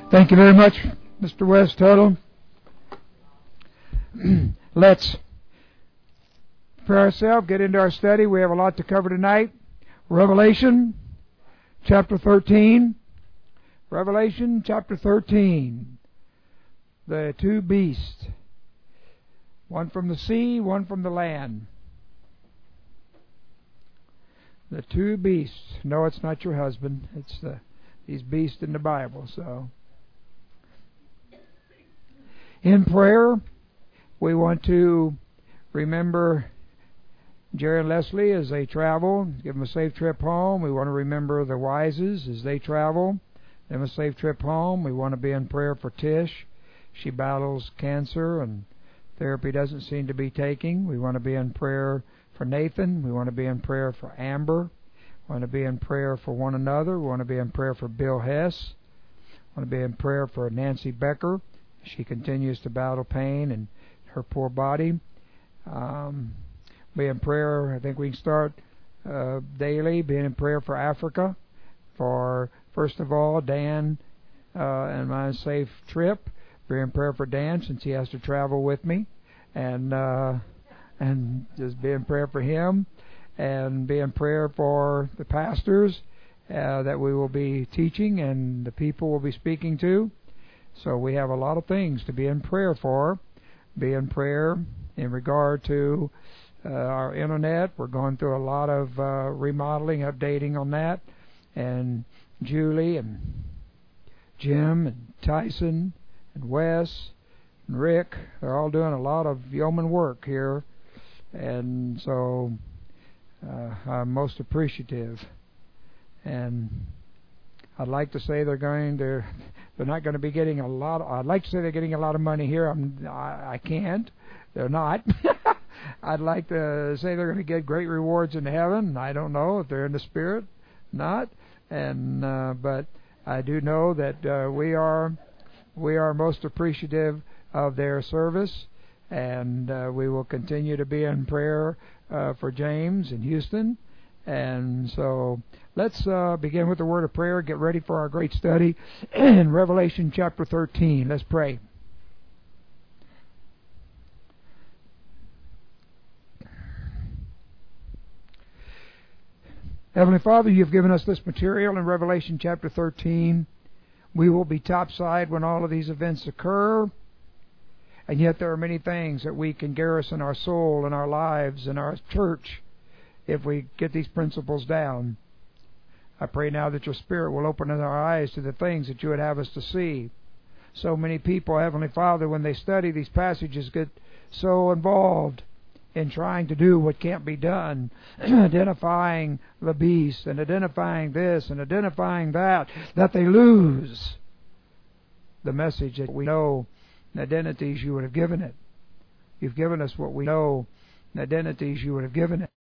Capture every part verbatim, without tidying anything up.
Thank you very much, Mister West Tuttle. Let's prepare ourselves, get into our study. We have a lot to cover tonight. Revelation chapter thirteen. Revelation chapter thirteen. The two beasts. One from the sea, one from the land. The two beasts. No, it's not your husband. It's the these beasts in the Bible. So, in prayer, we want to remember Jerry and Leslie as they travel. Give them a safe trip home. We want to remember the Wises as they travel. Give them a safe trip home. We want to be in prayer for Tish. She battles cancer and therapy doesn't seem to be taking. We want to be in prayer for Nathan. We want to be in prayer for Amber. We want to be in prayer for one another. We want to be in prayer for Bill Hess. We want to be in prayer for Nancy Becker. She continues to battle pain in her poor body. Um, be in prayer. I think we can start uh, daily being in prayer for Africa. For, first of all, Dan uh, and my safe trip. Be in prayer for Dan since he has to travel with me. And... Uh, and just be in prayer for him, and be in prayer for the pastors uh, that we will be teaching and the people we'll be speaking to. So we have a lot of things to be in prayer for. Be in prayer in regard to uh, our internet. We're going through a lot of uh, remodeling, updating on that. And Julie and Jim and Tyson and Wes and Rick, they're all doing a lot of yeoman work here. And so uh, I'm most appreciative. And I'd like to say they're going to, they're not going to be getting a lot. Of, I'd like to say they're getting a lot of money here. I'm, I, I can't. They're not. I'd like to say they're going to get great rewards in heaven. I don't know if they're in the spirit, not. And uh, but I do know that uh, we are, we are most appreciative of their service. And uh, we will continue to be in prayer uh, for James in Houston. And so let's uh, begin with the word of prayer, get ready for our great study in Revelation chapter thirteen. Let's pray. Heavenly Father, you've given us this material in Revelation chapter thirteen. We will be topside when all of these events occur. And yet there are many things that we can garrison our soul and our lives and our church if we get these principles down. I pray now that your Spirit will open our eyes to the things that you would have us to see. So many people, Heavenly Father, when they study these passages, get so involved in trying to do what can't be done, identifying the beast and identifying this and identifying that, that they lose the message that we know, the identities you would have given it. You've given us what we know, the identities you would have given it.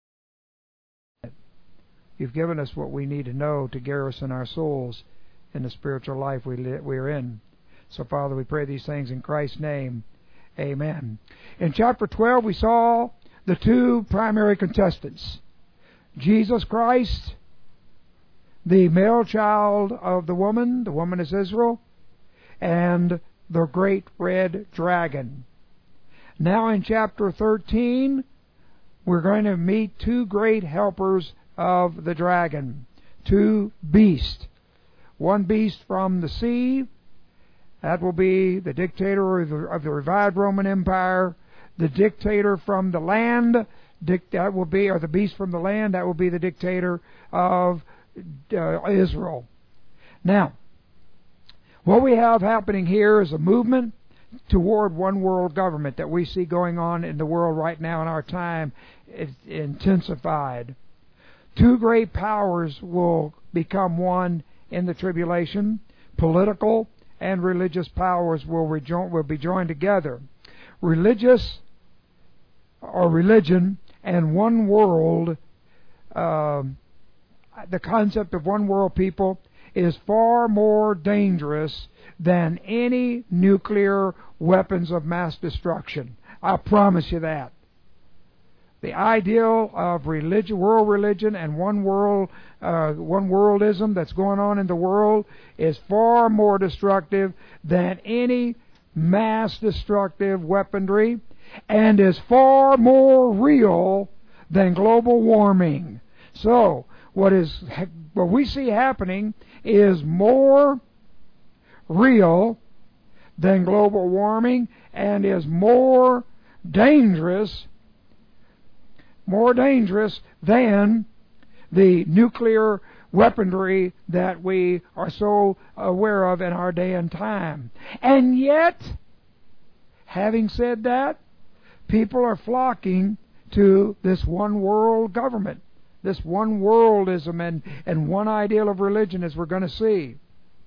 You've given us what we need to know to garrison our souls in the spiritual life we li- we're in. So, Father, we pray these things in Christ's name. Amen. In chapter twelve, we saw the two primary contestants. Jesus Christ, the male child of the woman, the woman is Israel, and the great red dragon. Now in chapter thirteen, we're going to meet two great helpers of the dragon. Two beasts. One beast from the sea, that will be the dictator of the, of the revived Roman Empire. The dictator from the land, dic- that will be, or the beast from the land, that will be the dictator of uh, Israel. Now, what we have happening here is a movement toward one world government that we see going on in the world right now in our time. It's intensified. Two great powers will become one in the tribulation. Political and religious powers will, rejoin, will be joined together. Religious or religion and one world, uh, the concept of one world people is far more dangerous than any nuclear weapons of mass destruction. I promise you that. The ideal of religion, world religion, and one world, uh, one worldism that's going on in the world is far more destructive than any mass destructive weaponry, and is far more real than global warming. So, what is what we see happening is more real than global warming, and is more dangerous, more dangerous than the nuclear weaponry that we are so aware of in our day and time. And yet, having said that, people are flocking to this one world government, this one worldism and, and one ideal of religion, as we're going to see.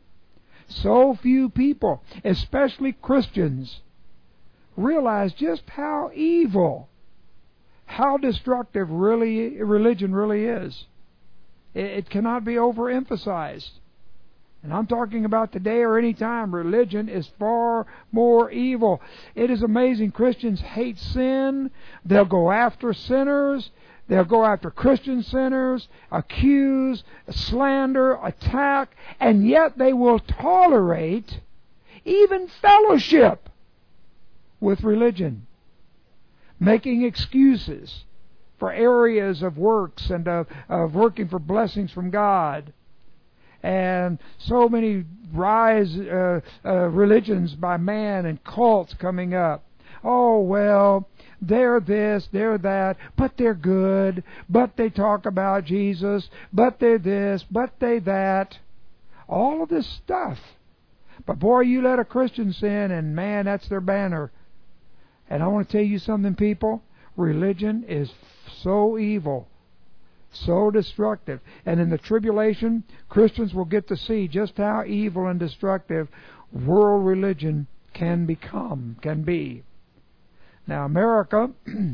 So few people, especially Christians, realize just how evil, how destructive really religion really is. It, it cannot be overemphasized. And I'm talking about today or any time. Religion is far more evil. It is amazing. Christians hate sin. They'll go after sinners. They'll go after Christian sinners, accuse, slander, attack, and yet they will tolerate even fellowship with religion, making excuses for areas of works and of, of working for blessings from God. And so many rise uh, uh, religions by man and cults coming up. Oh, well, they're this, they're that, but they're good, but they talk about Jesus, but they're this, but they that. All of this stuff. But boy, you let a Christian sin, and man, that's their banner. And I want to tell you something, people. Religion is so evil, so destructive. And in the tribulation, Christians will get to see just how evil and destructive world religion can become, can be. Now, America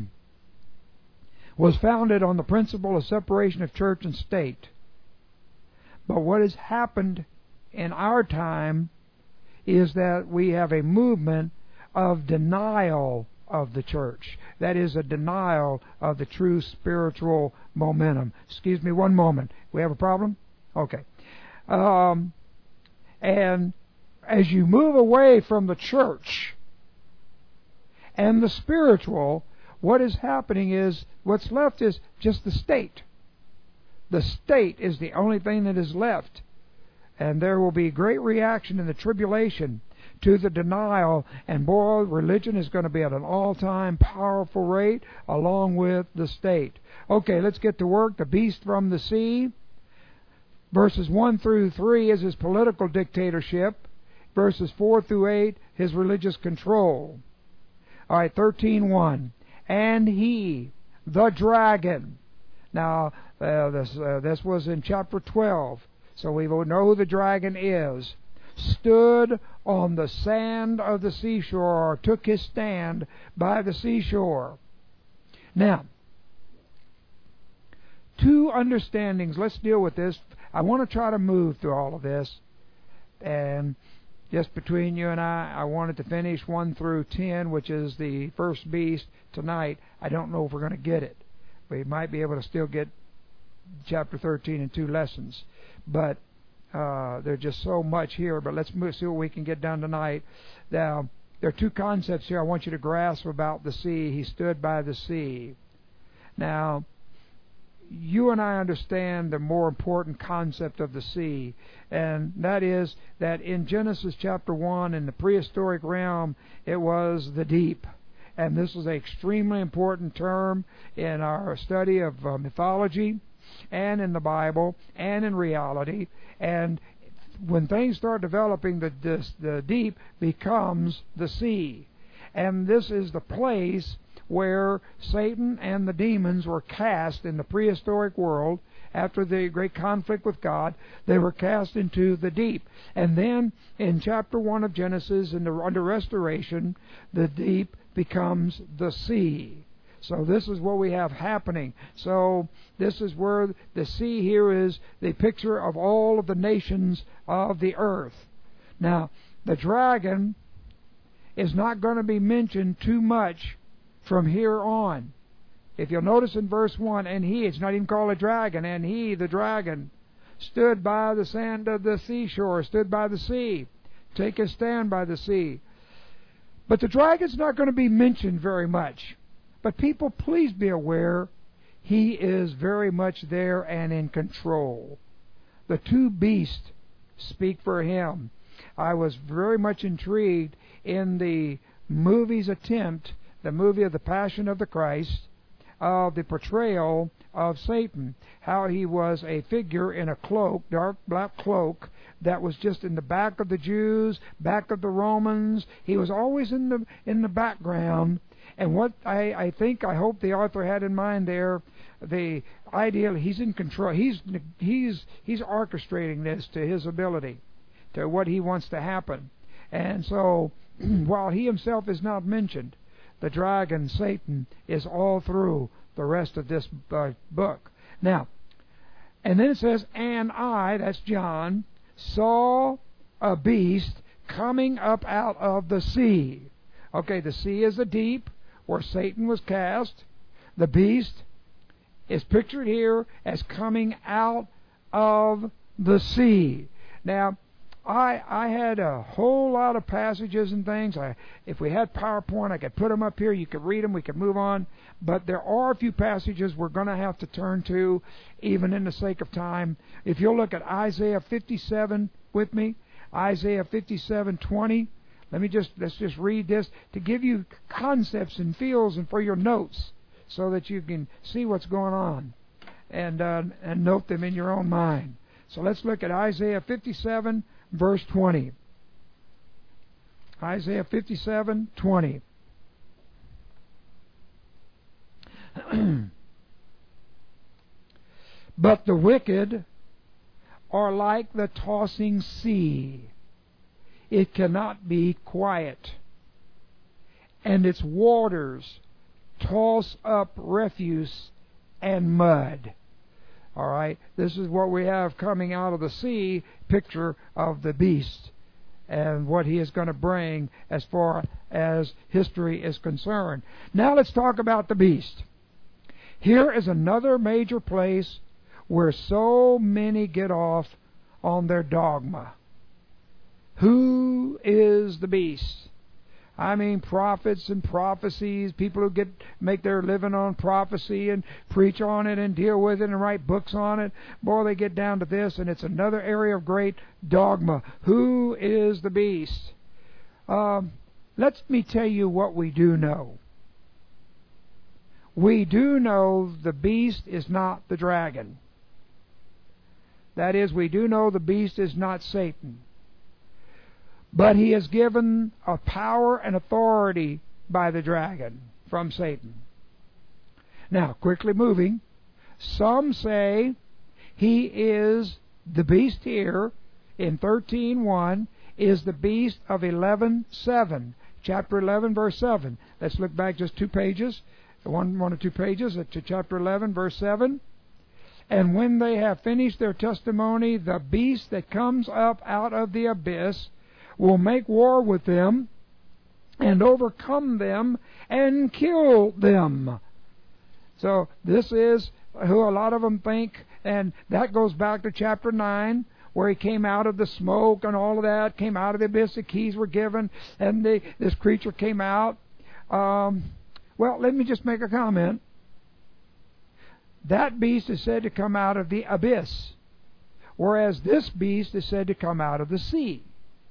was founded on the principle of separation of church and state. But what has happened in our time is that we have a movement of denial of the church. That is, a denial of the true spiritual momentum. Excuse me one moment. We have a problem? Okay. Um, and as you move away from the church and the spiritual, what is happening is, what's left is just the state. The state is the only thing that is left. And there will be great reaction in the tribulation to the denial, and boy, religion is going to be at an all-time powerful rate along with the state. Okay, let's get to work. The beast from the sea. Verses one through three is his political dictatorship. Verses four through eight, his religious control. All right, thirteen one. And he, the dragon. Now, uh, this, uh, this was in chapter twelve, so we will know who the dragon is. Stood on the sand of the seashore, or took his stand by the seashore. Now, two understandings. Let's deal with this. I want to try to move through all of this. And just between you and I, I wanted to finish one through ten, which is the first beast, tonight. I don't know if we're going to get it. We might be able to still get chapter thirteen in two lessons. But uh, there's just so much here. But let's move, see what we can get done tonight. Now, there are two concepts here I want you to grasp about the sea. He stood by the sea. Now, you and I understand the more important concept of the sea, and that is that in Genesis chapter one, in the prehistoric realm, it was the deep. And this is an extremely important term in our study of uh, mythology and in the Bible and in reality. And when things start developing, the, the, the deep becomes the sea. And this is the place where Satan and the demons were cast in the prehistoric world. After the great conflict with God, they were cast into the deep. And then in chapter one of Genesis, in the, under restoration, the deep becomes the sea. So this is what we have happening. So this is where the sea here is the picture of all of the nations of the earth. Now, the dragon is not going to be mentioned too much from here on. If you'll notice in verse one, and he, it's not even called a dragon, and he, the dragon, stood by the sand of the seashore, stood by the sea, take his stand by the sea. But the dragon's not going to be mentioned very much. But people, please be aware, he is very much there and in control. The two beasts speak for him. I was very much intrigued in the movie's attempt, the movie of the Passion of the Christ, of the portrayal of Satan, how he was a figure in a cloak, dark black cloak, that was just in the back of the Jews, back of the Romans. He was always in the in the background. And what I, I think, I hope the author had in mind there, the idea he's in control. He's he's he's orchestrating this to his ability, to what he wants to happen. And so, while he himself is not mentioned, the dragon, Satan, is all through the rest of this uh, book. Now, and then it says, and I, that's John, saw a beast coming up out of the sea. Okay, the sea is the deep where Satan was cast. The beast is pictured here as coming out of the sea. Now, I I had a whole lot of passages and things. I, if we had PowerPoint, I could put them up here. You could read them. We could move on. But there are a few passages we're going to have to turn to, even in the sake of time. If you'll look at Isaiah fifty-seven with me, Isaiah fifty-seven twenty. Let me just let's just read this to give you concepts and feels and for your notes, so that you can see what's going on and uh, and note them in your own mind. So let's look at Isaiah fifty-seven, verse twenty. Isaiah fifty-seven, twenty. But the wicked are like the tossing sea. It cannot be quiet, and its waters toss up refuse and mud. All right, this is what we have coming out of the sea, picture of the beast and what he is going to bring as far as history is concerned. Now let's talk about the beast. Here is another major place where so many get off on their dogma. Who is the beast? I mean, prophets and prophecies, people who get make their living on prophecy and preach on it and deal with it and write books on it. Boy, they get down to this, and it's another area of great dogma. Who is the beast? Um, let me tell you what we do know. We do know the beast is not the dragon. That is, we do know the beast is not Satan. But he is given a power and authority by the dragon from Satan. Now, quickly moving, some say he is the beast here in thirteen one is the beast of eleven seven, chapter eleven, verse seven. Let's look back just two pages, one, one or two pages to chapter eleven, verse seven. And when they have finished their testimony, the beast that comes up out of the abyss will make war with them and overcome them and kill them. So this is who a lot of them think, and that goes back to chapter nine, where he came out of the smoke and all of that, came out of the abyss, the keys were given, and the, this creature came out. Um, well, let me just make a comment. That beast is said to come out of the abyss, whereas this beast is said to come out of the sea.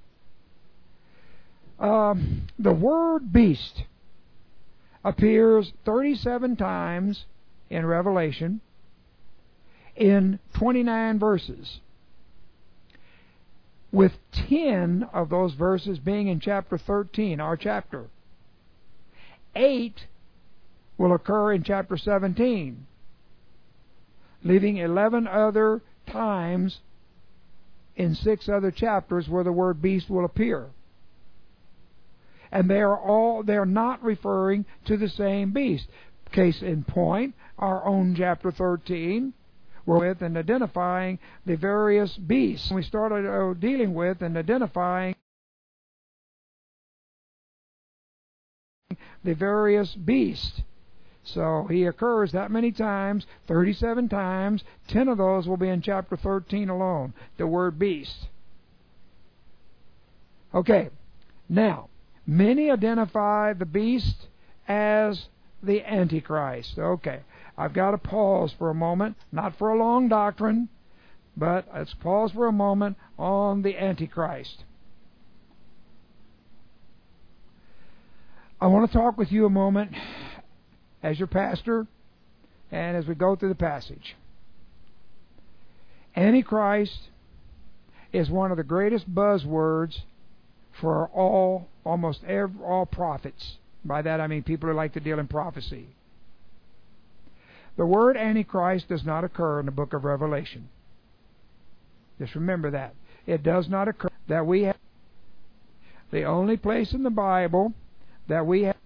Um, the word beast appears thirty-seven times in Revelation in twenty-nine verses, with ten of those verses being in chapter thirteen, our chapter. Eight will occur in chapter seventeen, leaving eleven other times in six other chapters where the word beast will appear. And they are all they are not referring to the same beast. Case in point, our own chapter thirteen, we're with and identifying the various beasts. We started uh, dealing with and identifying the various beasts. So he occurs that many times, thirty-seven times. Ten of those will be in chapter thirteen alone, the word beast. Okay, now, many identify the beast as the Antichrist. Okay, I've got to pause for a moment, not for a long doctrine, but let's pause for a moment on the Antichrist. I want to talk with you a moment as your pastor and as we go through the passage. Antichrist is one of the greatest buzzwords for all, almost every, all prophets. By that I mean people who like to deal in prophecy. The word Antichrist does not occur in the book of Revelation. Just remember that. It does not occur. That we have the only place in the Bible that we have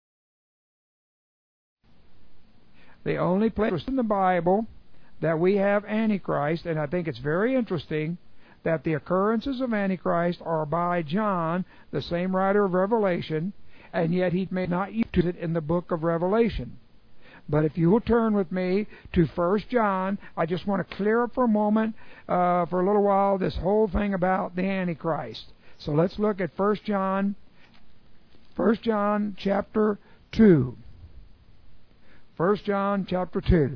the only place in the Bible that we have Antichrist, and I think it's very interesting that the occurrences of Antichrist are by John, the same writer of Revelation, and yet he may not use it in the book of Revelation. But if you will turn with me to First John, I just want to clear up for a moment, uh, for a little while, this whole thing about the Antichrist. So let's look at First John, First John chapter two. First John chapter two.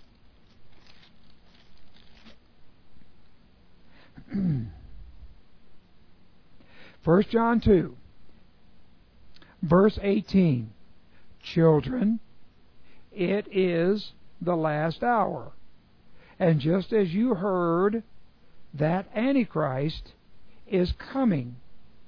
First John two, verse eighteen. Children, it is the last hour. And just as you heard that Antichrist is coming,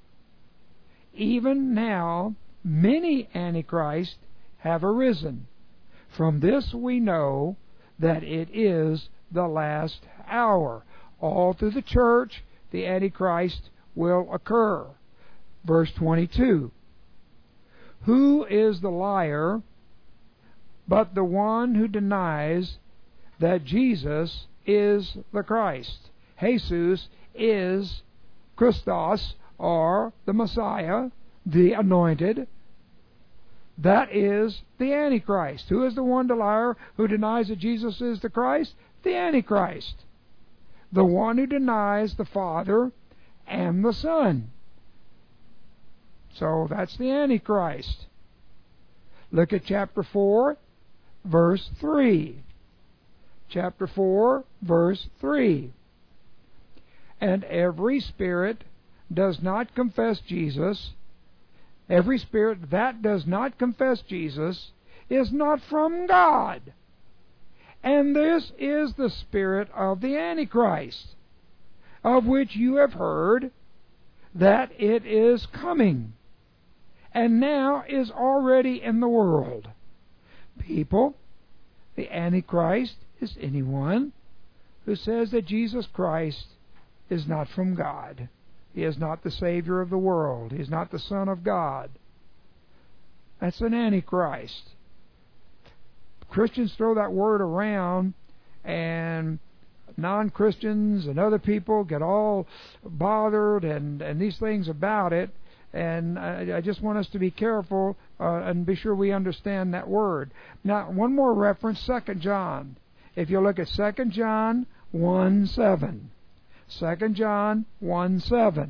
even now many Antichrists have arisen. From this we know that it is the last hour. All through the church, the Antichrist will occur. Verse twenty-two. Who is the liar but the one who denies that Jesus is the Christ? Jesus is Christos, or the Messiah, the Anointed. That is the Antichrist. Who is the one liar who denies that Jesus is the Christ? The Antichrist. The one who denies the Father and the Son. So that's the Antichrist. Look at chapter four, verse three. Chapter four, verse three. And every spirit does not confess Jesus, every spirit that does not confess Jesus is not from God. And this is the spirit of the Antichrist, of which you have heard that it is coming, and now is already in the world. People, the Antichrist is anyone who says that Jesus Christ is not from God. He is not the Savior of the world. He is not the Son of God. That's an Antichrist. Christians throw that word around, and non-Christians and other people get all bothered and, and these things about it. And I, I just want us to be careful uh, and be sure we understand that word. Now, one more reference, Second John. If you look at Second John one seven. Second John one seven.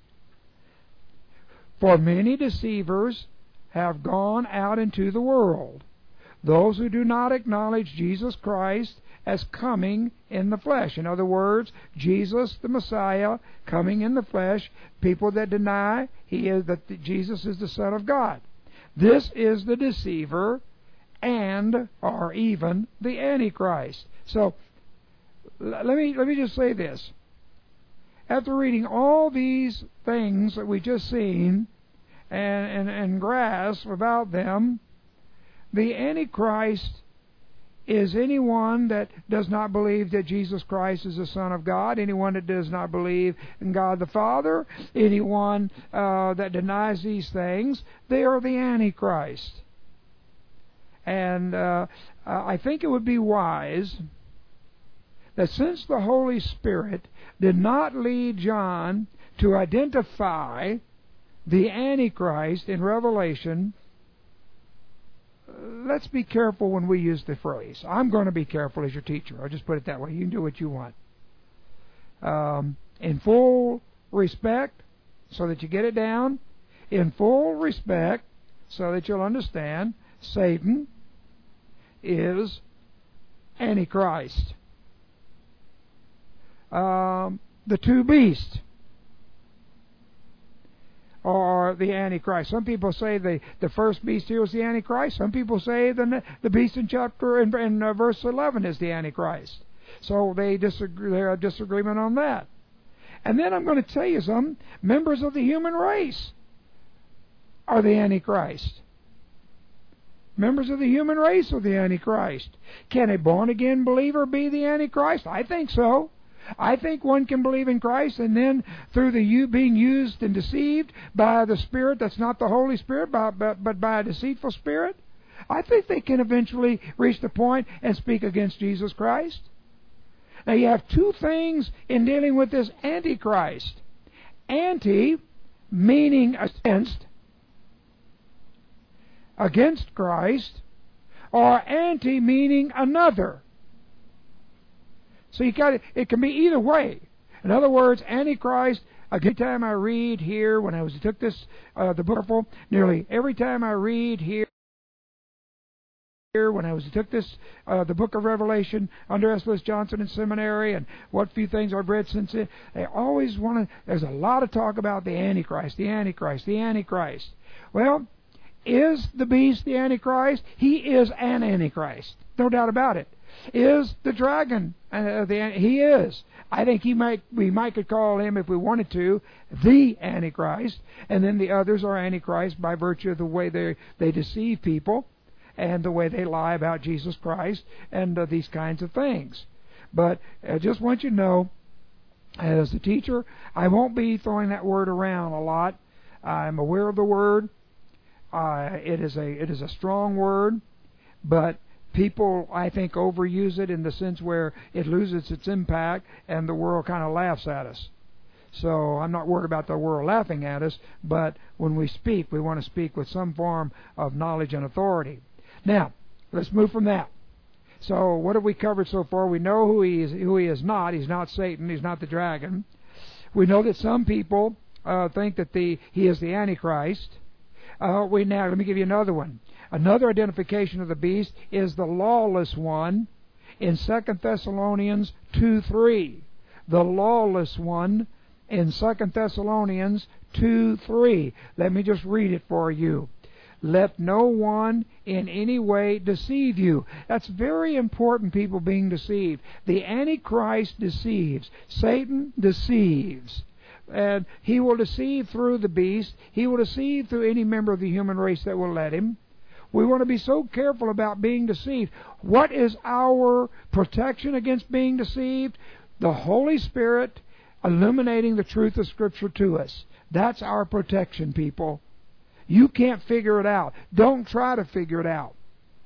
For many deceivers have gone out into the world, those who do not acknowledge Jesus Christ as coming in the flesh. In other words, Jesus the Messiah coming in the flesh, people that deny he is that Jesus is the Son of God. This is the deceiver and or even the Antichrist. So let me let me just say this. After reading all these things that we just seen and, and, and grasp about them, the Antichrist is anyone that does not believe that Jesus Christ is the Son of God, anyone that does not believe in God the Father, anyone uh, that denies these things. They are the Antichrist. And uh, I think it would be wise that since the Holy Spirit did not lead John to identify the Antichrist in Revelation, let's be careful when we use the phrase. I'm going to be careful as your teacher. I'll just put it that way. You can do what you want. Um, in full respect, so that you get it down. In full respect, so that you'll understand, Satan is Antichrist. Um, the two beasts are the Antichrist. Some people say the, the first beast here is the Antichrist. Some people say the the beast in chapter in, in uh, verse eleven is the Antichrist. So they disagree. There's a disagreement on that. And then I'm going to tell you some members of the human race are the Antichrist. Members of the human race are the Antichrist. Can a born-again believer be the Antichrist? I think so. I think one can believe in Christ and then through the you being used and deceived by the Spirit that's not the Holy Spirit, but, but, but by a deceitful spirit, I think they can eventually reach the point and speak against Jesus Christ. Now you have two things in dealing with this Antichrist. Anti, meaning against, against Christ, or anti, meaning another. So you got it can be either way. In other words, Antichrist, every time I read here, when I was took this, uh, the book, nearly every time I read here, when I was took this, uh, the book of Revelation under S. Lewis Johnson in seminary, and what few things I've read since it, they always want to, there's a lot of talk about the Antichrist, the Antichrist, the Antichrist. Well, is the beast the Antichrist? He is an Antichrist. No doubt about it. Is the dragon uh, the he is? I think he might we might could call him, if we wanted to, the Antichrist, and then the others are Antichrist by virtue of the way they they deceive people and the way they lie about Jesus Christ and uh, these kinds of things. But I just want you to know, as a teacher, I won't be throwing that word around a lot. I'm aware of the word. Uh, it is a it is a strong word, but people, I think, overuse it in the sense where it loses its impact and the world kind of laughs at us. So I'm not worried about the world laughing at us, but when we speak, we want to speak with some form of knowledge and authority. Now, let's move from that. So what have we covered so far? We know who he is, who he is not. He's not Satan. He's not the dragon. We know that some people uh, think that the he is the Antichrist. Uh, we now let me give you another one. Another identification of the beast is the lawless one in Second Thessalonians two three. The lawless one in Second Thessalonians two three. Let me just read it for you. Let no one in any way deceive you. That's very important, people being deceived. The Antichrist deceives. Satan deceives. And he will deceive through the beast. He will deceive through any member of the human race that will let him. We want to be so careful about being deceived. What is our protection against being deceived? The Holy Spirit illuminating the truth of Scripture to us. That's our protection, people. You can't figure it out. Don't try to figure it out.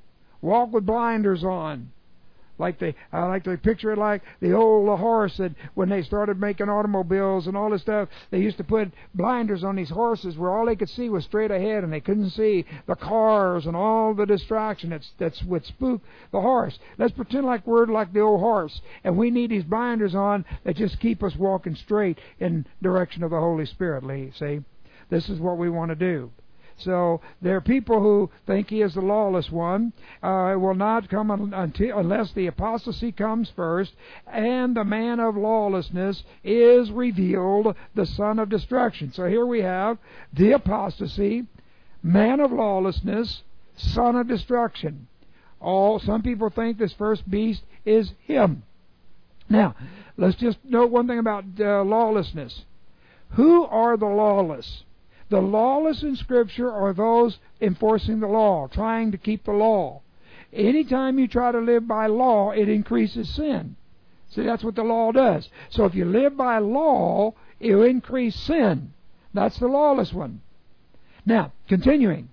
Walk with blinders on. Like they, I like to picture it like the old horse that when they started making automobiles and all this stuff, they used to put blinders on these horses where all they could see was straight ahead, and they couldn't see the cars and all the distraction that's that's what spooked the horse. Let's pretend like we're like the old horse, and we need these blinders on that just keep us walking straight in direction of the Holy Spirit. Lee, see, this is what we want to do. So there are people who think he is the lawless one. Uh, it will not come until, unless the apostasy comes first, and the man of lawlessness is revealed, the son of destruction. So here we have the apostasy, man of lawlessness, son of destruction. All some people think this first beast is him. Now, let's just note one thing about uh, lawlessness. Who are the lawless? The lawless in Scripture are those enforcing the law, trying to keep the law. Anytime you try to live by law, it increases sin. See, that's what the law does. So if you live by law, it will increase sin. That's the lawless one. Now, continuing.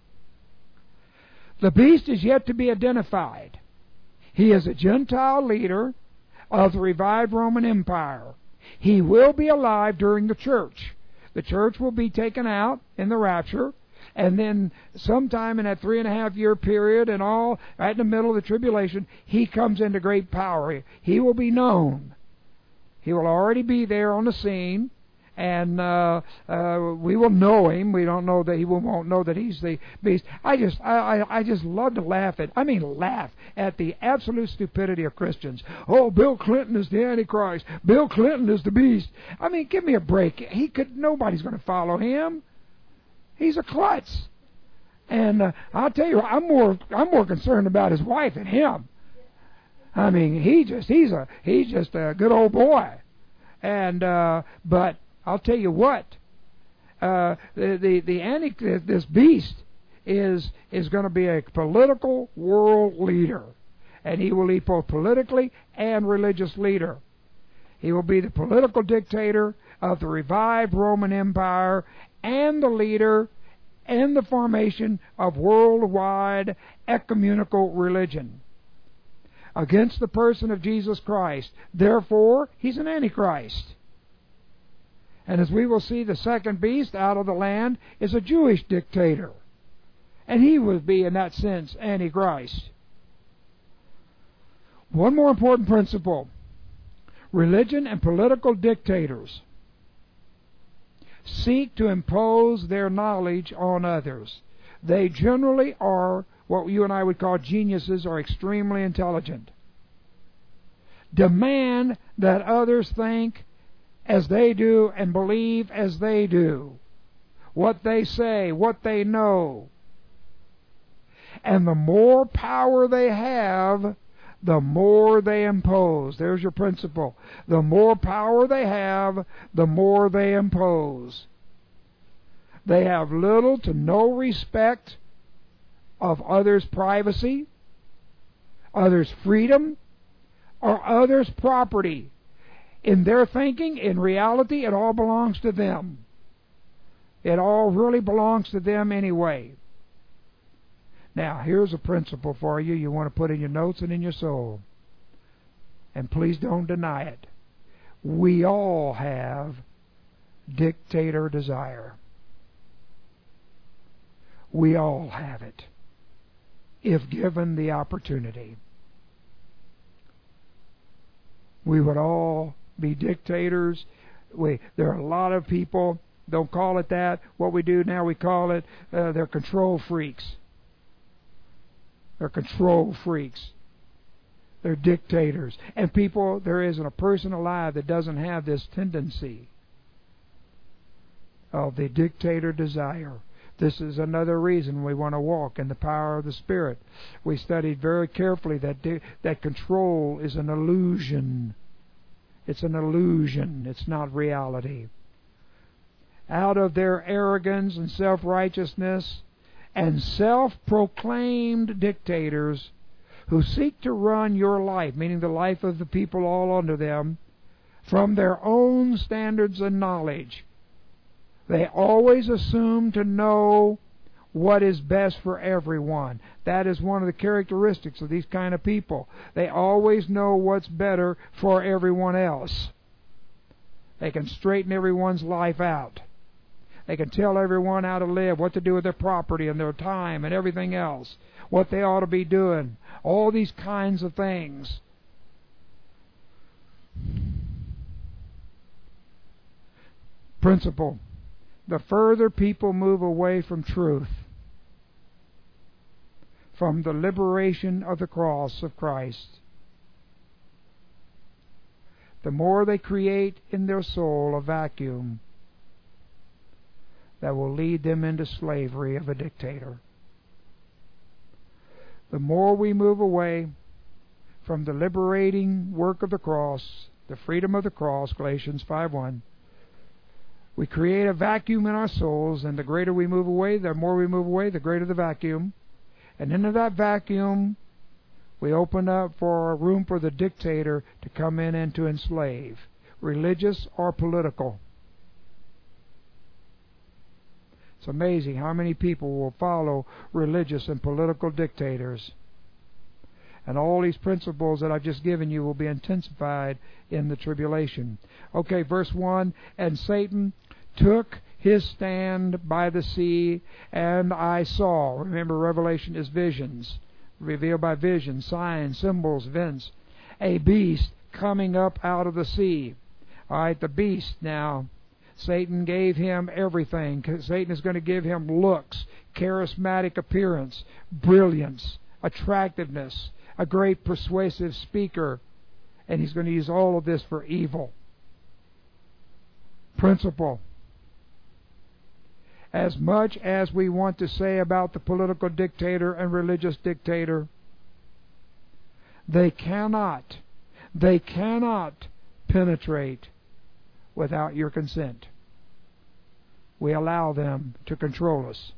The beast is yet to be identified. He is a Gentile leader of the revived Roman Empire. He will be alive during the church. The church will be taken out in the rapture. And then sometime in that three and a half year period and all, right in the middle of the tribulation, He comes into great power. He will be known. He will already be there on the scene. And uh, uh, we will know Him. We don't know that He won't know that He's the beast. I just, I, I, I just love to laugh at. I mean, laugh at the absolute stupidity of Christians. Oh, Bill Clinton is the Antichrist. Bill Clinton is the beast. I mean, give me a break. He could. Nobody's going to follow him. He's a klutz. And uh, I'll tell you, I'm more, I'm more concerned about his wife than him. I mean, he just, he's a, he's just a good old boy. And uh, but. I'll tell you what, uh, the the, the anti, this beast is is going to be a political world leader, and he will be both politically and religious leader. He will be the political dictator of the revived Roman Empire and the leader and the formation of worldwide ecumenical religion against the person of Jesus Christ. Therefore, he's an Antichrist. And as we will see, the second beast out of the land is a Jewish dictator. And he would be, in that sense, Antichrist. One more important principle. Religion and political dictators seek to impose their knowledge on others. They generally are what you and I would call geniuses or extremely intelligent. Demand that others think as they do and believe as they do, what they say, what they know. And the more power they have, the more they impose. There's your principle. The more power they have, the more they impose. They have little to no respect of others' privacy, others' freedom, or others' property. In their thinking, in reality, it all belongs to them. It all really belongs to them anyway. Now, here's a principle for you you want to put in your notes and in your soul. And please don't deny it. We all have dictator desire. We all have it, if given the opportunity. We would all be dictators. We, there are a lot of people, don't call it that. What we do now, we call it, uh, they're control freaks. They're control freaks. They're dictators. And people, there isn't a person alive that doesn't have this tendency of the dictator desire. This is another reason we want to walk in the power of the Spirit. We studied very carefully that di- that control is an illusion. It's an illusion. It's not reality. Out of their arrogance and self-righteousness and self-proclaimed dictators who seek to run your life, meaning the life of the people all under them, from their own standards and knowledge, they always assume to know what is best for everyone. That is one of the characteristics of these kind of people. They always know what's better for everyone else. They can straighten everyone's life out. They can tell everyone how to live, what to do with their property and their time and everything else, what they ought to be doing, all these kinds of things. Principle. The further people move away from truth, from the liberation of the cross of Christ, the more they create in their soul a vacuum that will lead them into slavery of a dictator. The more we move away from the liberating work of the cross, the freedom of the cross, Galatians five one, we create a vacuum in our souls, and the greater we move away, the more we move away, the greater the vacuum. And into that vacuum, we open up for room for the dictator to come in and to enslave, religious or political. It's amazing how many people will follow religious and political dictators. And all these principles that I've just given you will be intensified in the tribulation. Okay, verse one, and Satan took his stand by the sea, and I saw. Remember, Revelation is visions, revealed by visions, signs, symbols, events. A beast coming up out of the sea. All right, the beast now. Satan gave him everything. Satan is going to give him looks, charismatic appearance, brilliance, attractiveness, a great persuasive speaker, and he's going to use all of this for evil. Principle. As much as we want to say about the political dictator and religious dictator, they cannot, they cannot penetrate without your consent. We allow them to control us.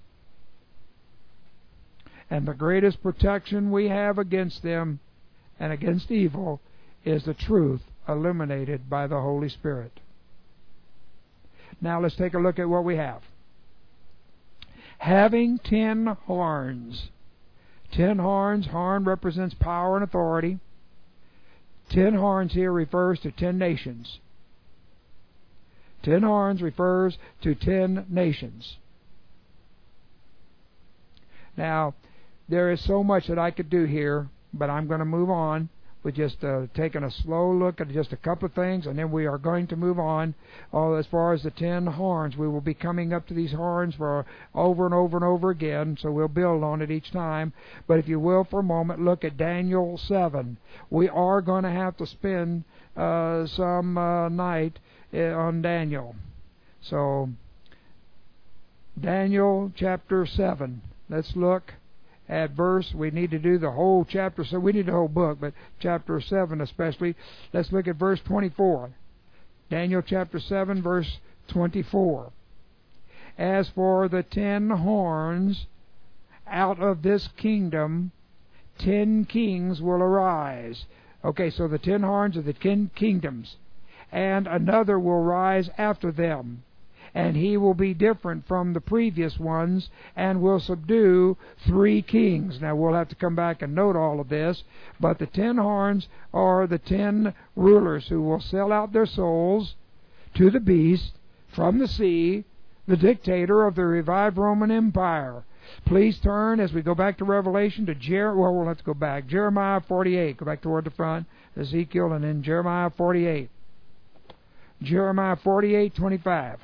And the greatest protection we have against them and against evil is the truth illuminated by the Holy Spirit. Now let's take a look at what we have. Having ten horns. Ten horns. Horn represents power and authority. Ten horns here refers to ten nations. Ten horns refers to ten nations. Now, there is so much that I could do here, but I'm going to move on with just uh, taking a slow look at just a couple of things, and then we are going to move on. Oh, as far as the ten horns, we will be coming up to these horns for over and over and over again, so we'll build on it each time. But if you will, for a moment, look at Daniel seven. We are going to have to spend uh, some uh, night on Daniel. So, Daniel chapter seven. Let's look at verse. We need to do the whole chapter, so we need the whole book, but chapter seven especially. Let's look at verse twenty-four. Daniel chapter seven, verse twenty-four. As for the ten horns, out of this kingdom ten kings will arise. Okay, so the ten horns are the ten kingdoms. And another will rise after them, and he will be different from the previous ones, and will subdue three kings. Now we'll have to come back and note all of this, but the ten horns are the ten rulers who will sell out their souls to the beast from the sea, the dictator of the revived Roman Empire. Please turn, as we go back to Revelation, to Jer- well, we'll have to go back. Jeremiah forty-eight. Go back toward the front. Ezekiel, and then Jeremiah forty-eight. Jeremiah forty-eight, twenty-five.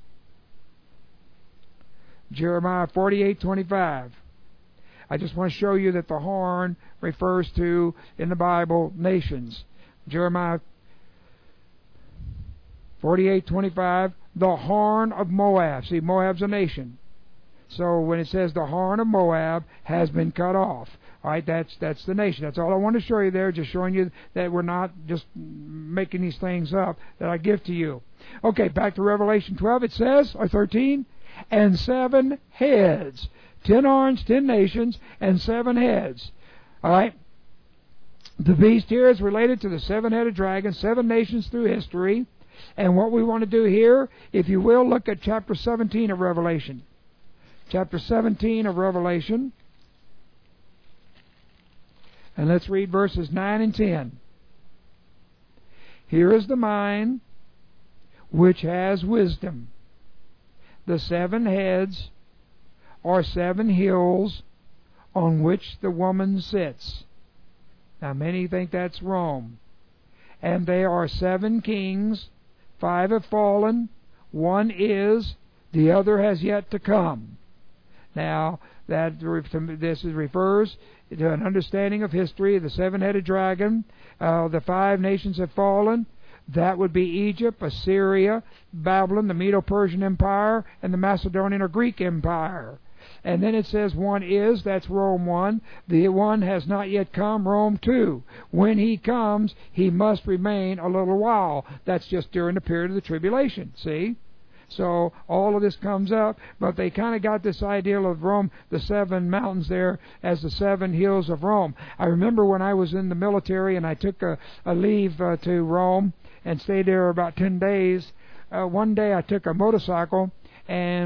Jeremiah forty-eight, twenty-five. I just want to show you that the horn refers to, in the Bible, nations. Jeremiah forty-eight, twenty-five, the horn of Moab. See, Moab's a nation. So when it says the horn of Moab has been cut off, all right, that's that's the nation. That's all I want to show you there, just showing you that we're not just making these things up that I give to you. Okay, back to Revelation twelve. It says, or thirteen, and seven heads. Ten horns, ten nations, and seven heads. All right. The beast here is related to the seven-headed dragon, seven nations through history. And what we want to do here, if you will, look at chapter seventeen of Revelation. Chapter seventeen of Revelation. And let's read verses nine and ten. Here is the mind which has wisdom. The seven heads are seven hills on which the woman sits. Now many think that's Rome. And they are seven kings. Five have fallen. One is. The other has yet to come. Now, that this refers to an understanding of history. The seven-headed dragon, uh, the five nations have fallen. That would be Egypt, Assyria, Babylon, the Medo-Persian Empire, and the Macedonian or Greek Empire. And then it says one is, that's Rome one. The one has not yet come, Rome two. When he comes, he must remain a little while. That's just during the period of the tribulation, see? So all of this comes up, but they kind of got this idea of Rome, the seven mountains there, as the seven hills of Rome. I remember when I was in the military and I took a, a leave uh, to Rome and stayed there about ten days. Uh, one day I took a motorcycle and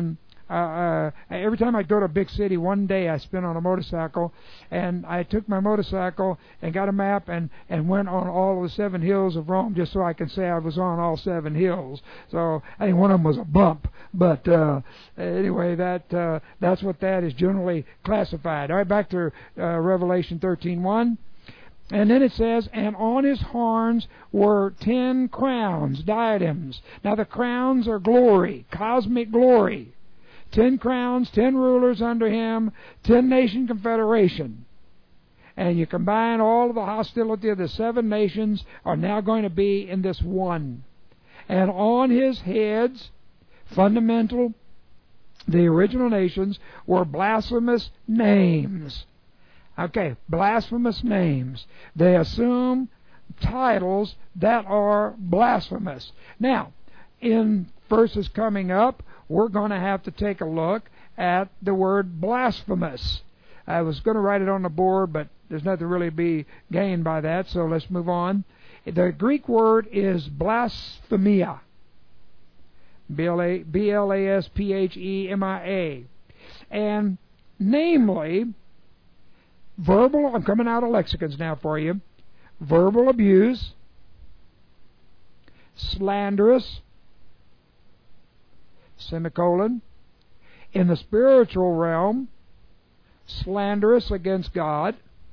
uh, uh, every time I go to a big city, one day I spent on a motorcycle, and I took my motorcycle and got a map and, and went on all of the seven hills of Rome just so I can say I was on all seven hills. So I think one of them was a bump, but uh, anyway, that uh, that's what that is generally classified. All right, back to uh, Revelation thirteen one. And then it says, and on his horns were ten crowns, diadems. Now the crowns are glory, cosmic glory. Ten crowns, ten rulers under him, ten nation confederation. And you combine all of the hostility of the seven nations are now going to be in this one. And on his heads, fundamental, the original nations, were blasphemous names. Okay, blasphemous names. They assume titles that are blasphemous. Now, in verses coming up, we're going to have to take a look at the word blasphemous. I was going to write it on the board, but there's nothing really to be gained by that, so let's move on. The Greek word is blasphemia. B L A S P H E M I A. And namely, verbal, I'm coming out of lexicons now for you. Verbal abuse, slanderous, semicolon. In the spiritual realm, slanderous against God,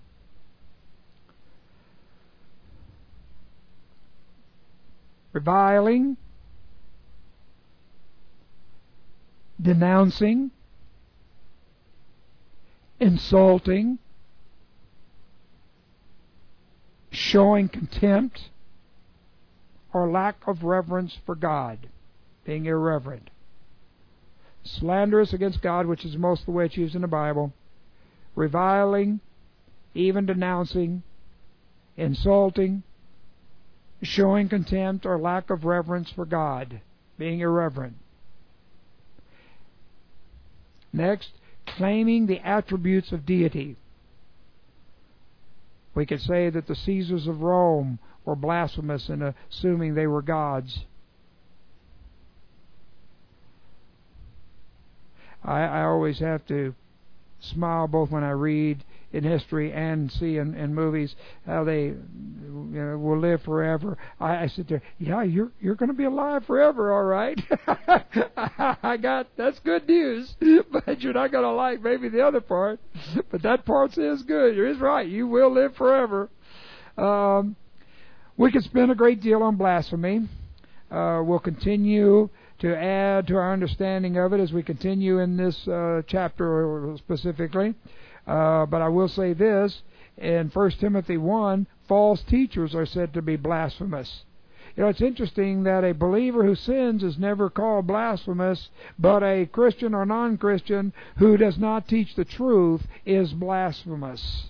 reviling, denouncing, insulting, showing contempt or lack of reverence for God, being irreverent. Slanderous against God, which is most of the way it's used in the Bible. Reviling, even denouncing, insulting, showing contempt or lack of reverence for God, being irreverent. Next, claiming the attributes of deity. We could say that the Caesars of Rome were blasphemous in assuming they were gods. I, I always have to smile both when I read in history and see in, in movies how they you know, will live forever. I, I sit there, yeah, you're you're going to be alive forever, all right. I got that's good news, but you're not going to like maybe the other part. But that part is good. It is right. You will live forever. Um, we could spend a great deal on blasphemy. Uh, we'll continue to add to our understanding of it as we continue in this uh, chapter specifically. Uh, but I will say this, in First Timothy one, false teachers are said to be blasphemous. You know, it's interesting that a believer who sins is never called blasphemous, but a Christian or non-Christian who does not teach the truth is blasphemous.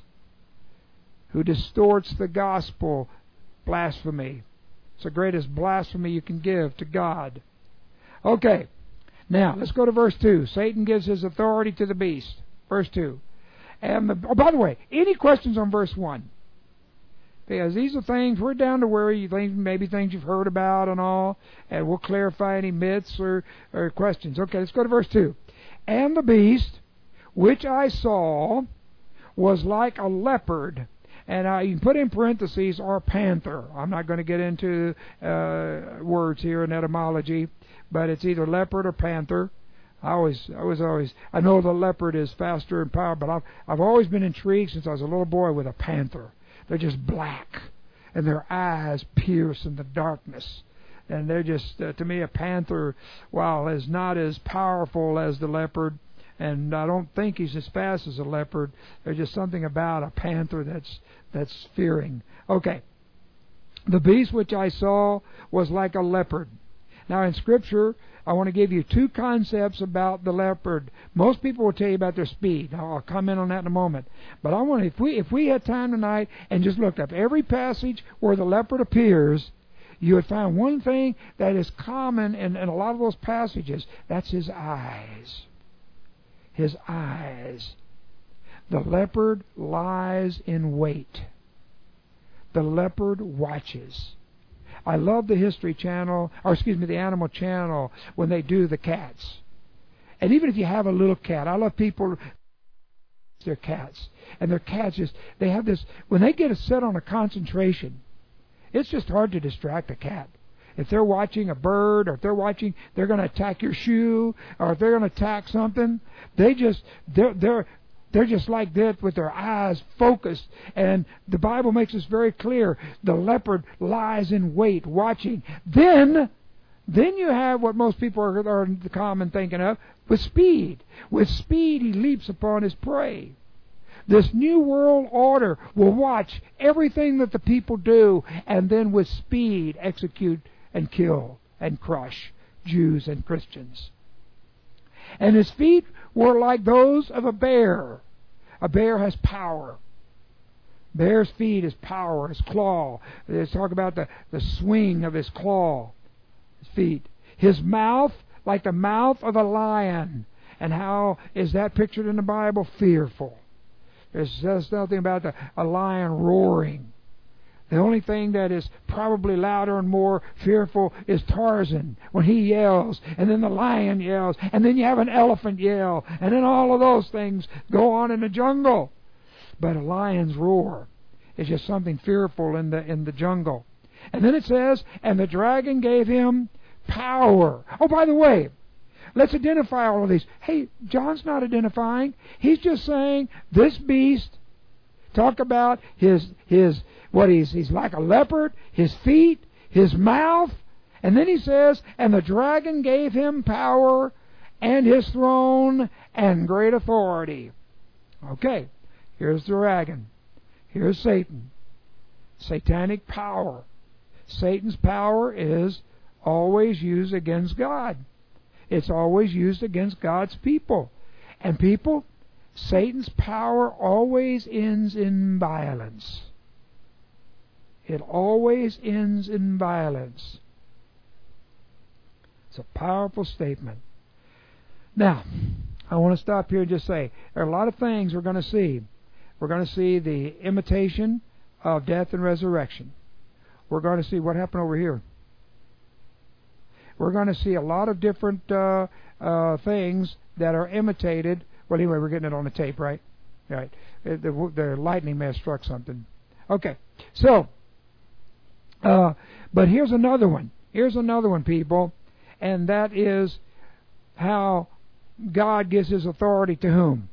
Who distorts the gospel, blasphemy. It's the greatest blasphemy you can give to God. Okay, now let's go to verse two. Satan gives his authority to the beast. Verse two. And the, oh, by the way, any questions on verse one? Because these are things, we're down to where you think maybe things you've heard about and all, and we'll clarify any myths or, or questions. Okay, let's go to verse two. And the beast, which I saw, was like a leopard. And uh, you can put in parentheses, or panther. I'm not going to get into uh, words here in etymology, but it's either leopard or panther. I always, I was always, I know the leopard is faster and power, but I've, I've always been intrigued since I was a little boy with a panther. They're just black, and their eyes pierce in the darkness. And they're just, uh, to me, a panther, while is not as powerful as the leopard, and I don't think he's as fast as a leopard. There's just something about a panther that's that's fearing. Okay. The beast which I saw was like a leopard. Now in Scripture, I want to give you two concepts about the leopard. Most people will tell you about their speed. I'll comment on that in a moment. But I want to, if we if we had time tonight and just looked up every passage where the leopard appears, you would find one thing that is common in, in a lot of those passages. That's his eyes. His eyes. The leopard lies in wait. The leopard watches. I love the History Channel, or excuse me, the Animal Channel, when they do the cats. And even if you have a little cat, I love people, their cats. And their cats just, they have this, when they get set on a concentration, it's just hard to distract a cat. If they're watching a bird, or if they're watching, they're going to attack your shoe, or if they're going to attack something, they just, they're, they're, they're just like that with their eyes focused. And the Bible makes this very clear. The leopard lies in wait, watching. Then, then you have what most people are, are common thinking of, with speed. With speed, he leaps upon his prey. This new world order will watch everything that the people do, and then with speed execute and kill and crush Jews and Christians. And his feet were like those of a bear. A bear has power. Bear's feet is power, his claw. Let's talk about the, the swing of his claw, his feet. His mouth like the mouth of a lion. And how is that pictured in the Bible? Fearful. It says nothing about the, a lion roaring. The only thing that is probably louder and more fearful is Tarzan when he yells, and then the lion yells, and then you have an elephant yell, and then all of those things go on in the jungle. But a lion's roar is just something fearful in the in the jungle. And then it says, and the dragon gave him power. Oh, by the way, let's identify all of these. Hey, John's not identifying. He's just saying this beast. Talk about his his what he's he's like a leopard, his feet, his mouth, and then he says, and the dragon gave him power and his throne and great authority. Okay, here's the dragon. Here's Satan. Satanic power. Satan's power is always used against God. It's always used against God's people. And people, Satan's power always ends in violence. It always ends in violence. It's a powerful statement. Now, I want to stop here and just say, there are a lot of things we're going to see. We're going to see the imitation of death and resurrection. We're going to see what happened over here. We're going to see a lot of different uh, uh, things that are imitated. Well, anyway, we're getting it on the tape, right? Right. The, the, the lightning may have struck something. Okay. So, uh, but here's another one. Here's another one, people. And that is how God gives His authority to whom?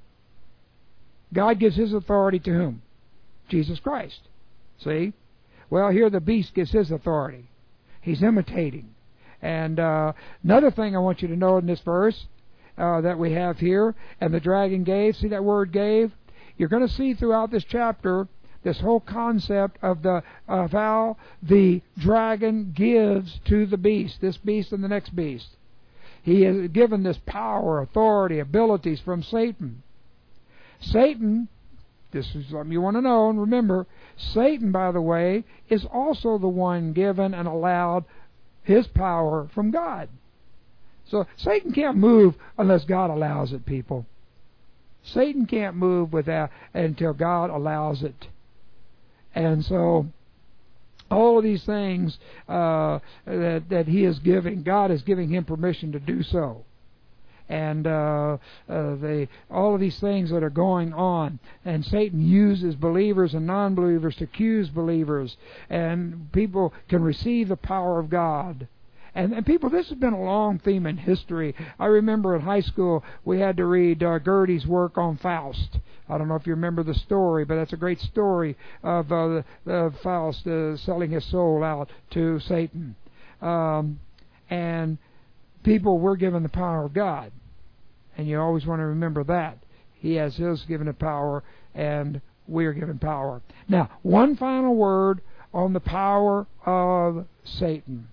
God gives His authority to whom? Jesus Christ. See? Well, here the beast gives his authority. He's imitating. And uh, another thing I want you to know in this verse uh, that we have here, and the dragon gave, see that word gave? You're going to see throughout this chapter this whole concept of the of how the dragon gives to the beast, this beast and the next beast. He is given this power, authority, abilities from Satan. Satan, this is something you want to know and remember, Satan, by the way, is also the one given and allowed his power from God. So Satan can't move unless God allows it, people. Satan can't move without until God allows it. And so all of these things uh, that, that he is giving, God is giving him permission to do so. And uh, uh, they, all of these things that are going on, and Satan uses believers and non-believers to accuse believers, and people can receive the power of God. And, and people, this has been a long theme in history. I remember in high school we had to read uh, Goethe's work on Faust. I don't know if you remember the story, but that's a great story of uh, the, Faust uh, selling his soul out to Satan. Um, and people were given the power of God. And you always want to remember that. He has His given the power, and we are given power. Now, one final word on the power of Satan.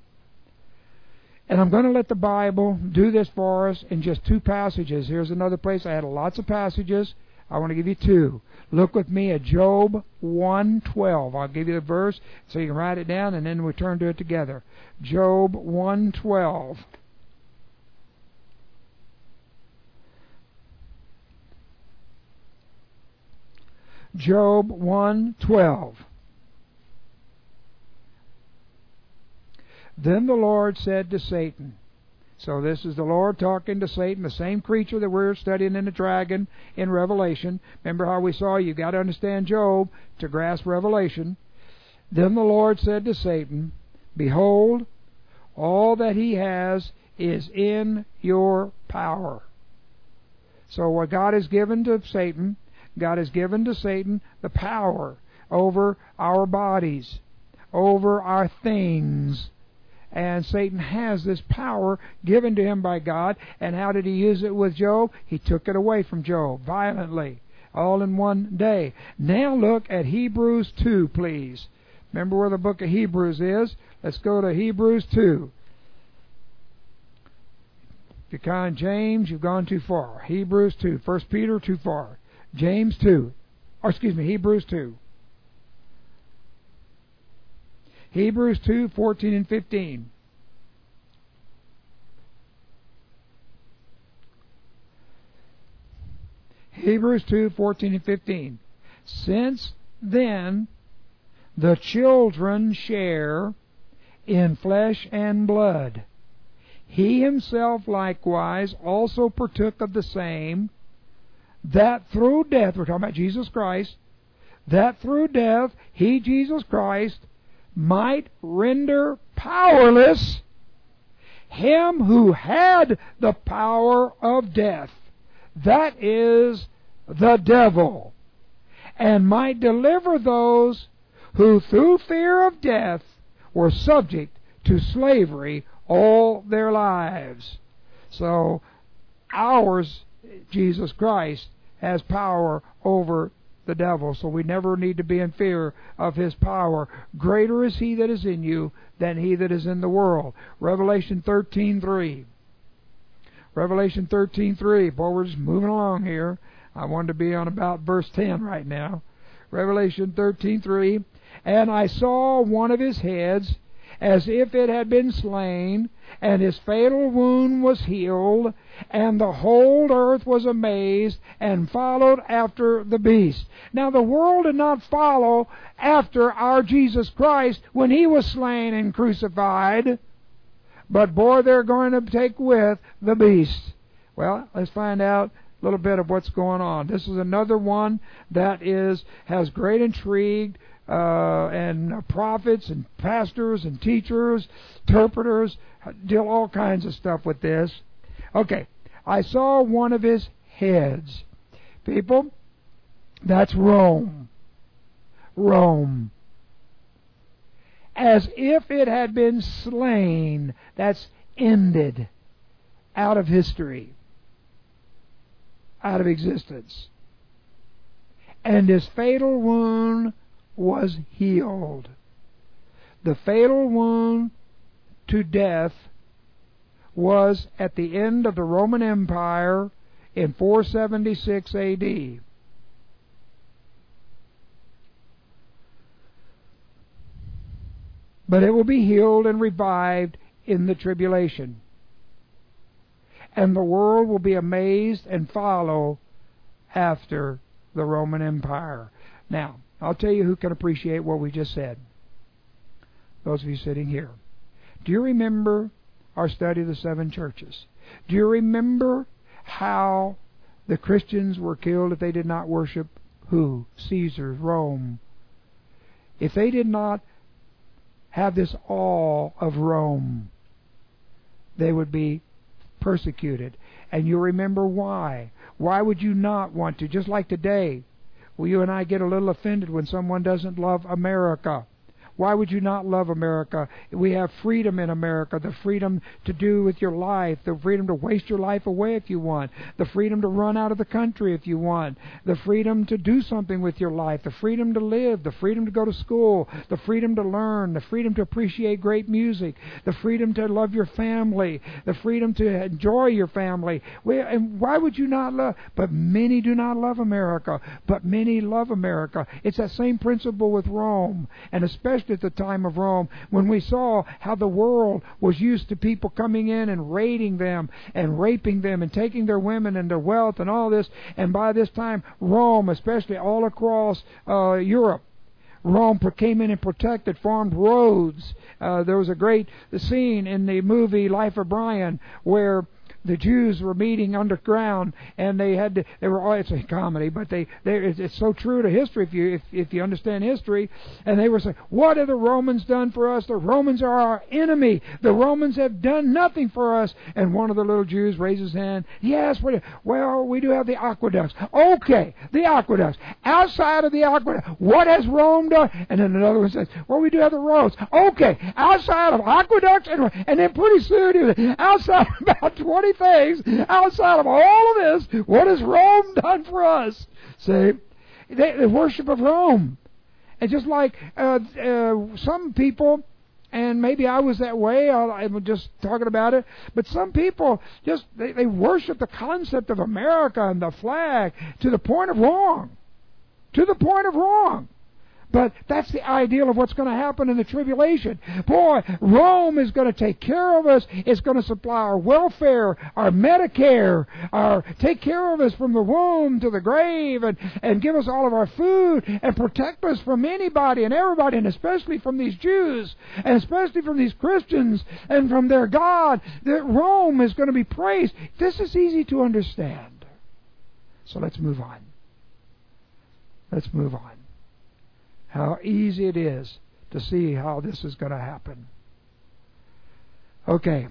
And I'm going to let the Bible do this for us in just two passages. Here's another place. I had lots of passages. I want to give you two. Look with me at Job one twelve. I'll give you the verse so you can write it down, and then we'll turn to it together. Job one twelve. Job one twelve. Then the Lord said to Satan, So this is the Lord talking to Satan, the same creature that we're studying in the dragon in Revelation. Remember how we saw you've got to understand Job to grasp Revelation. Then the Lord said to Satan, Behold, all that he has is in your power. So what God has given to Satan, God has given to Satan the power over our bodies, over our things. And Satan has this power given to him by God. And how did he use it with Job? He took it away from Job violently, all in one day. Now look at Hebrews two, please. Remember where the book of Hebrews is? Let's go to Hebrews two. If you're kind James, you've gone too far. Hebrews two. First Peter, too far. James two. Or excuse me, Hebrews two. Hebrews two, fourteen and fifteen. Hebrews two, fourteen and fifteen. Since then the children share in flesh and blood, he himself likewise also partook of the same, that through death, we're talking about Jesus Christ, that through death he, Jesus Christ, might render powerless him who had the power of death, that is, the devil, and might deliver those who through fear of death were subject to slavery all their lives. So ours, Jesus Christ, has power over the devil, so we never need to be in fear of his power. Greater is he that is in you than he that is in the world. Revelation thirteen three. Revelation thirteen three. Boy, we're just moving along here. I wanted to be on about verse ten right now. Revelation thirteen three. And I saw one of his heads as if it had been slain, and his fatal wound was healed, and the whole earth was amazed, and followed after the beast. Now the world did not follow after our Jesus Christ when he was slain and crucified, but boy, they're going to take with the beast. Well, let's find out a little bit of what's going on. This is another one that is has great intrigue. Uh, and prophets and pastors and teachers, interpreters, deal all kinds of stuff with this. Okay, I saw one of his heads. People, that's Rome. Rome. As if it had been slain, that's ended, out of history, out of existence. And his fatal wound was healed. The fatal wound to death was at the end of the Roman Empire in four seventy-six A D. But it will be healed and revived in the tribulation. And the world will be amazed and follow after the Roman Empire. Now, I'll tell you who can appreciate what we just said. Those of you sitting here. Do you remember our study of the seven churches? Do you remember how the Christians were killed if they did not worship who? Caesar, Rome. If they did not have this awe of Rome, they would be persecuted. And you remember why. Why would you not want to? Just like today, well, you and I get a little offended when someone doesn't love America. Why would you not love America? We have freedom in America, the freedom to do with your life, the freedom to waste your life away if you want, the freedom to run out of the country if you want, the freedom to do something with your life, the freedom to live, the freedom to go to school, the freedom to learn, the freedom to appreciate great music, the freedom to love your family, the freedom to enjoy your family. And why would you not love? But many do not love America, but many love America. It's that same principle with Rome, and especially at the time of Rome, when we saw how the world was used to people coming in and raiding them and raping them and taking their women and their wealth and all this. And by this time, Rome, especially all across uh, Europe, Rome came in and protected, formed roads. Uh, there was a great scene in the movie Life of Brian where the Jews were meeting underground, and they had to, they were, oh, it's a comedy, but they, they it's, it's so true to history if you if, if you understand history. And they were saying, what have the Romans done for us? The Romans are our enemy. The Romans have done nothing for us. And one of the little Jews raises his hand. Yes, we, well, we do have the aqueducts. Okay, the aqueducts. Outside of the aqueduct, what has Rome done? And then another one says, well, we do have the roads. Okay, outside of aqueducts, and, and then pretty soon, outside of about twenty things, outside of all of this, what has Rome done for us? See, they, the worship of Rome. And just like uh, uh, some people, and maybe I was that way, I, I'm just talking about it, but some people just, they, they worship the concept of America and the flag to the point of wrong. To the point of wrong. But that's the ideal of what's going to happen in the tribulation. Boy, Rome is going to take care of us. It's going to supply our welfare, our Medicare, our take care of us from the womb to the grave, and, and give us all of our food, and protect us from anybody and everybody, and especially from these Jews, and especially from these Christians, and from their God. That Rome is going to be praised. This is easy to understand. So let's move on. Let's move on. How easy it is to see how this is going to happen. Okay.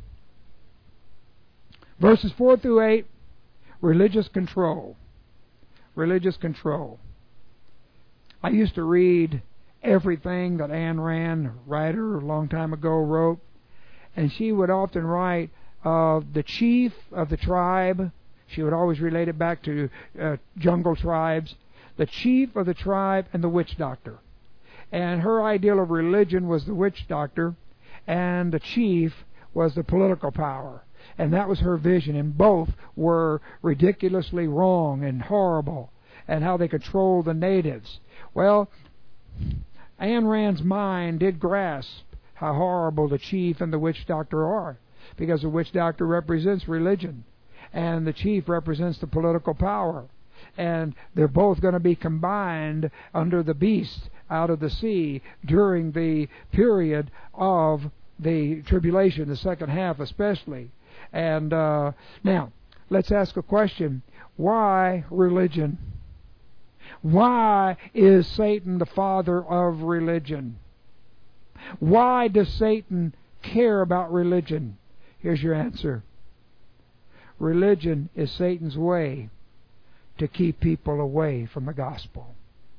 Verses four through eight, religious control. Religious control. I used to read everything that Ayn Rand, writer a long time ago, wrote, and she would often write of the chief of the tribe. She would always relate it back to uh, jungle tribes. The chief of the tribe and the witch doctor. And her ideal of religion was the witch doctor, and the chief was the political power. And that was her vision, and both were ridiculously wrong and horrible, and how they controlled the natives. Well, Ayn Rand's mind did grasp how horrible the chief and the witch doctor are, because the witch doctor represents religion, and the chief represents the political power. And they're both going to be combined under the beast out of the sea during the period of the tribulation, the second half especially. And uh, now, let's ask a question. Why religion? Why is Satan the father of religion? Why does Satan care about religion? Here's your answer. Religion is Satan's way to keep people away from the gospel.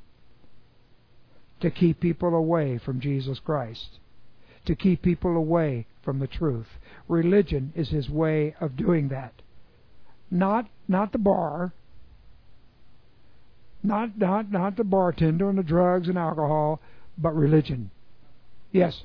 To keep people away from Jesus Christ. To keep people away from the truth. Religion is his way of doing that. Not not the bar. Not not not the bartender and the drugs and alcohol, but religion. Yes.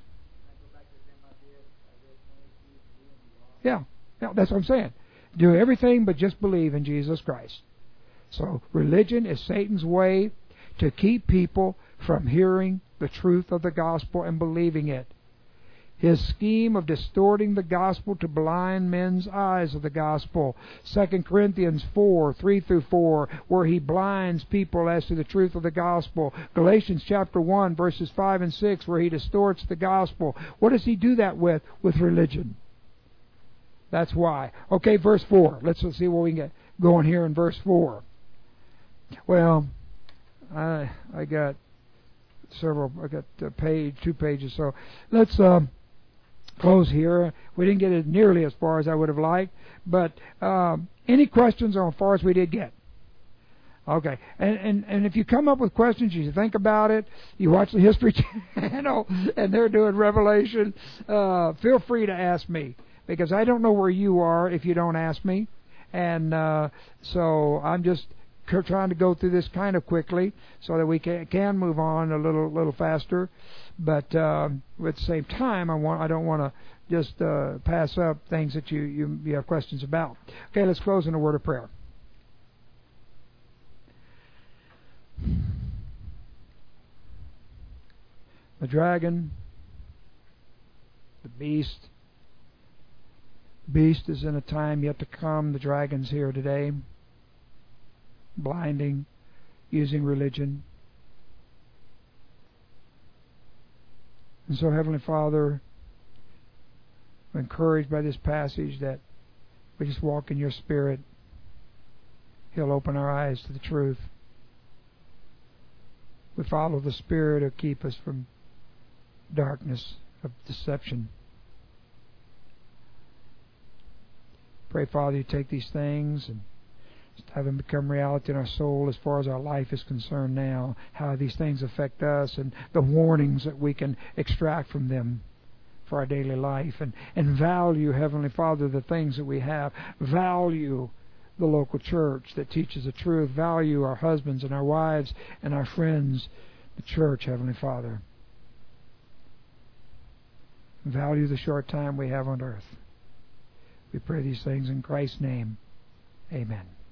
Yeah, yeah, that's what I'm saying. Do everything but just believe in Jesus Christ. So religion is Satan's way to keep people from hearing the truth of the gospel and believing it. His scheme of distorting the gospel to blind men's eyes of the gospel. Second Corinthians four, three through four, where he blinds people as to the truth of the gospel. Galatians chapter one, verses five and six, where he distorts the gospel. What does he do that with? With religion. That's why. Okay, verse four. Let's see what we can get going here in verse four. Well, I I got several. I got a page, two pages. So let's um, close here. We didn't get it nearly as far as I would have liked, but um, any questions on as far as we did get? Okay, and, and and if you come up with questions, you think about it. You watch the History Channel, and they're doing Revelation. Uh, feel free to ask me, because I don't know where you are if you don't ask me, and uh, so I'm just trying to go through this kind of quickly so that we can, can move on a little little faster, but uh, at the same time, I want I don't want to just uh, pass up things that you, you you have questions about. Okay, let's close in a word of prayer. The dragon, the beast. Beast is in a time yet to come. The dragon's here today. Blinding, using religion. And so, Heavenly Father, we're encouraged by this passage that we just walk in your Spirit. He'll open our eyes to the truth. We follow the Spirit to keep us from darkness of deception. Pray, Father, you take these things and just have them become reality in our soul as far as our life is concerned now, how these things affect us and the warnings that we can extract from them for our daily life, and, and value, Heavenly Father, the things that we have. Value the local church that teaches the truth. Value our husbands and our wives and our friends, the church, Heavenly Father. Value the short time we have on earth. We pray these things in Christ's name. Amen.